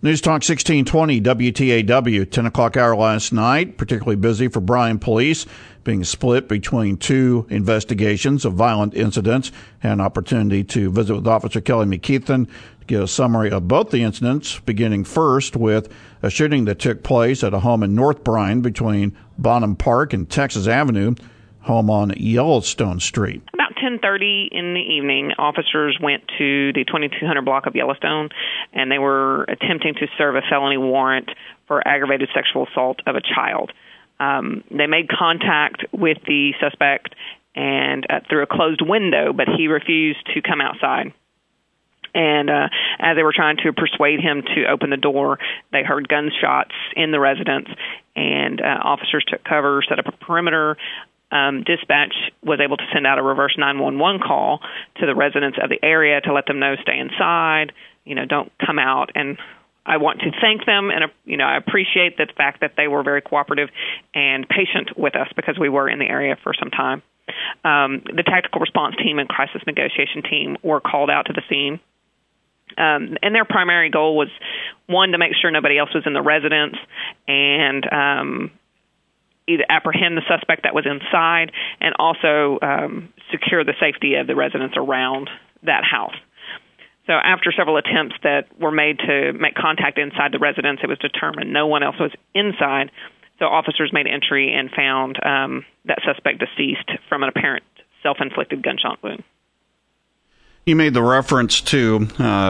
News Talk 1620 WTAW, 10 o'clock hour last night, particularly busy for Bryan Police, being split between two investigations of violent incidents. Had an opportunity to visit with Officer Kelly McKeithen to get a summary of both the incidents, beginning first with a shooting that took place at a home in North Bryan between Bonham Park and Texas Avenue, home on Yellowstone Street. About 10:30 in the evening, officers went to the 2200 block of Yellowstone, and they were attempting to serve a felony warrant for aggravated sexual assault of a child. They made contact with the suspect and through a closed window, but he refused to come outside. And as they were trying to persuade him to open the door, they heard gunshots in the residence, and officers took cover, set up a perimeter. Dispatch was able to send out a reverse 911 call to the residents of the area to let them know, stay inside, don't come out. And I want to thank them, and I appreciate the fact that they were very cooperative and patient with us because we were in the area for some time. The tactical response team and crisis negotiation team were called out to the scene. And their primary goal was, one, to make sure nobody else was in the residence, and either apprehend the suspect that was inside and also secure the safety of the residents around that house. So after several attempts that were made to make contact inside the residence, it was determined no one else was inside. So officers made entry and found that suspect deceased from an apparent self-inflicted gunshot wound. You made the reference to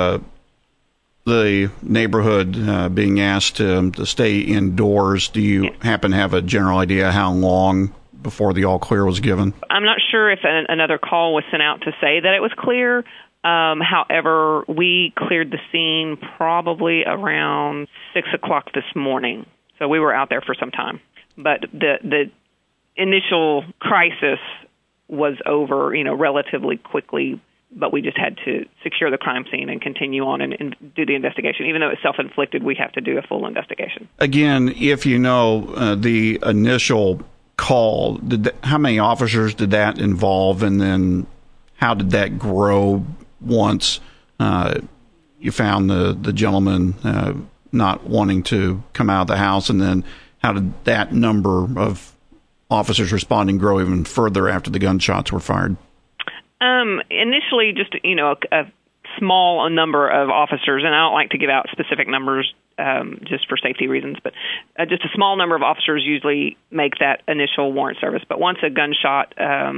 the neighborhood being asked to stay indoors. Do you happen to have a general idea how long before the all clear was given? I'm not sure if another call was sent out to say that it was clear. However, we cleared the scene probably around 6 o'clock this morning. So we were out there for some time. But the initial crisis was over, relatively quickly. But we just had to secure the crime scene and continue on and do the investigation. Even though it's self-inflicted, we have to do a full investigation. Again, if you know the initial call, how many officers did that involve, and then how did that grow once you found the gentleman not wanting to come out of the house, and then how did that number of officers responding grow even further after the gunshots were fired? Initially, just, a small number of officers, and I don't like to give out specific numbers just for safety reasons, but just a small number of officers usually make that initial warrant service. But once a gunshot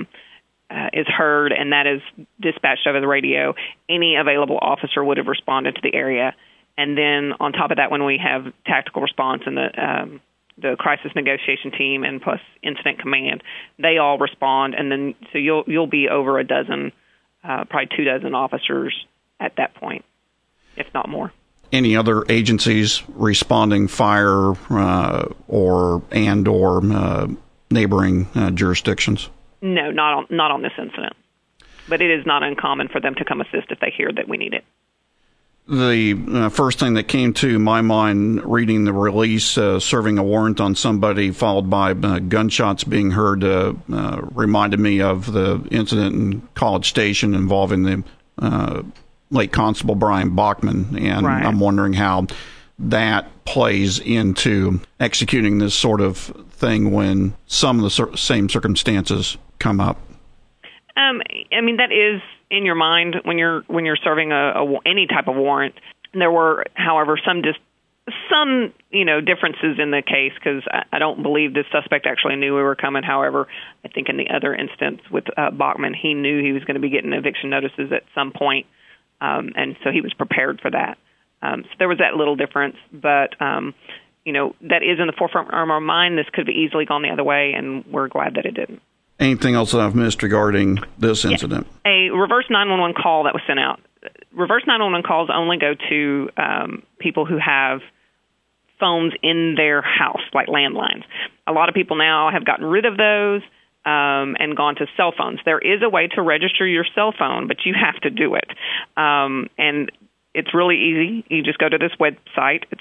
is heard and that is dispatched over the radio, any available officer would have responded to the area. And then on top of that, when we have tactical response and the crisis negotiation team and plus incident command, they all respond, and then so you'll be over a dozen, probably 24 officers at that point, if not more. Any other agencies responding fire or neighboring jurisdictions? No, not on this incident. But it is not uncommon for them to come assist if they hear that we need it. The first thing that came to my mind reading the release, serving a warrant on somebody followed by gunshots being heard, reminded me of the incident in College Station involving the late Constable Brian Bachman. And right. I'm wondering how that plays into executing this sort of thing when some of the same circumstances come up. That is in your mind when you're serving any type of warrant. There were, however, some differences in the case because I don't believe the suspect actually knew we were coming. However, I think in the other instance with Bachman, he knew he was going to be getting eviction notices at some point, and so he was prepared for that. So there was that little difference, but that is in the forefront of our mind. This could have easily gone the other way, and we're glad that it didn't. Anything else that I've missed regarding this incident? A reverse 911 call that was sent out. Reverse 911 calls only go to people who have phones in their house, like landlines. A lot of people now have gotten rid of those and gone to cell phones. There is a way to register your cell phone, but you have to do it. And it's really easy. You just go to this website. It's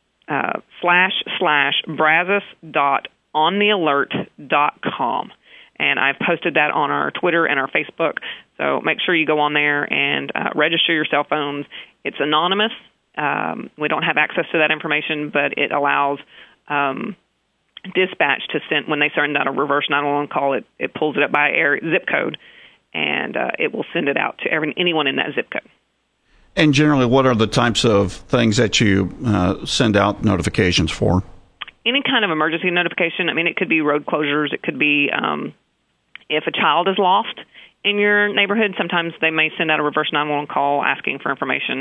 https://brazos.onthealert.com. And I've posted that on our Twitter and our Facebook. So make sure you go on there and register your cell phones. It's anonymous. We don't have access to that information, but it allows dispatch to send, when they send out a reverse 911 call, it pulls it up by zip code, and it will send it out to anyone in that zip code. And generally, what are the types of things that you send out notifications for? Any kind of emergency notification. I mean, it could be road closures. It could be if a child is lost in your neighborhood, sometimes they may send out a reverse 911 call asking for information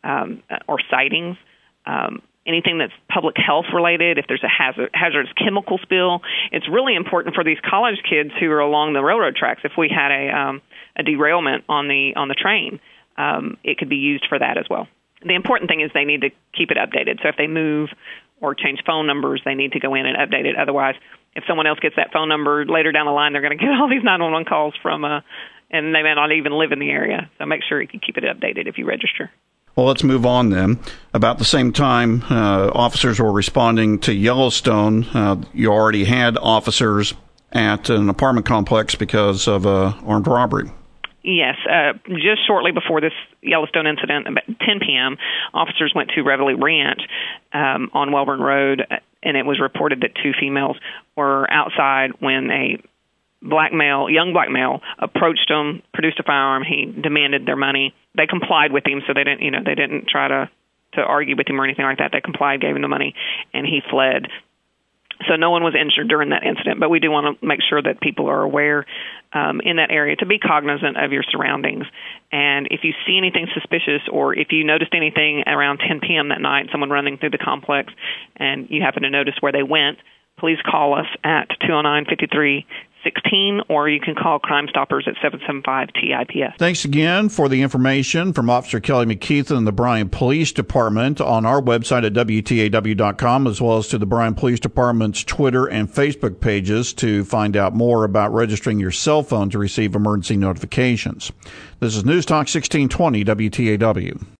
or sightings. Anything that's public health related, if there's a hazardous chemical spill. It's really important for these college kids who are along the railroad tracks. If we had a derailment on the train, it could be used for that as well. The important thing is they need to keep it updated. So if they move or change phone numbers, they need to go in and update it. Otherwise, if someone else gets that phone number later down the line, they're going to get all these 911 calls from, and they may not even live in the area. So make sure you can keep it updated if you register. Well, let's move on then. About the same time, officers were responding to Yellowstone. You already had officers at an apartment complex because of armed robbery. Yes. Just shortly before this Yellowstone incident, about 10 p.m., officers went to Reveille Ranch on Welborn Road, and it was reported that two females were outside when a young black male approached them, produced a firearm. He demanded their money. They complied with him, so they didn't try to argue with him or anything like that. They complied, gave him the money, and he fled. So no one was injured during that incident, but we do want to make sure that people are aware in that area to be cognizant of your surroundings. And if you see anything suspicious or if you noticed anything around 10 p.m. that night, someone running through the complex, and you happen to notice where they went, please call us at 209-5316, or you can call Crime Stoppers at 775-TIPS. Thanks again for the information from Officer Kelly McKeithen and the Bryan Police Department on our website at WTAW.com, as well as to the Bryan Police Department's Twitter and Facebook pages to find out more about registering your cell phone to receive emergency notifications. This is News Talk 1620 WTAW.